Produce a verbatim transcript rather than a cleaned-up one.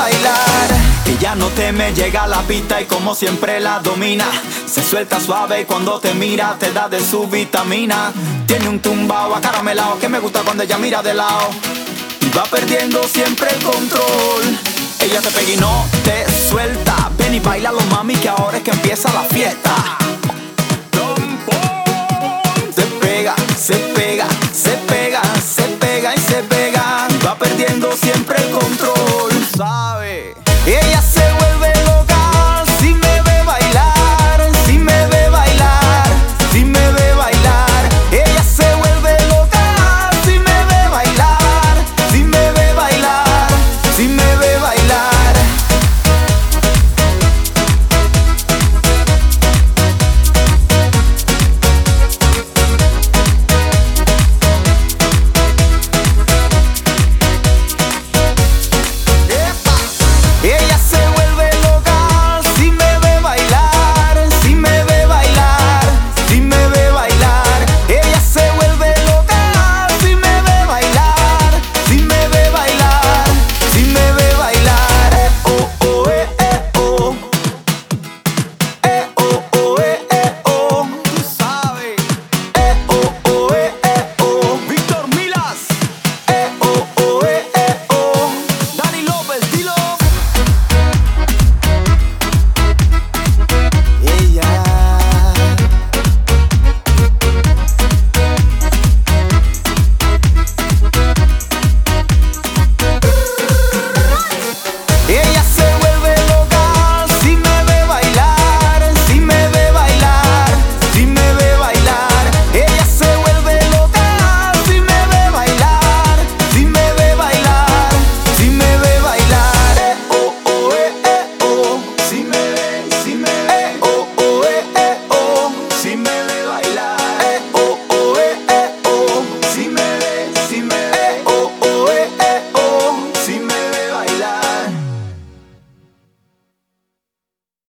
bailar. Que ya no teme, llega a la pista y como siempre la domina. Se suelta suave y cuando te mira te da de su vitamina. Tiene un tumbao acaramelao que me gusta cuando ella mira de lado. Y va perdiendo siempre el control. Ella te pega y no te suelta. Ven y bailalo, mami, que ahora es que empieza la fiesta.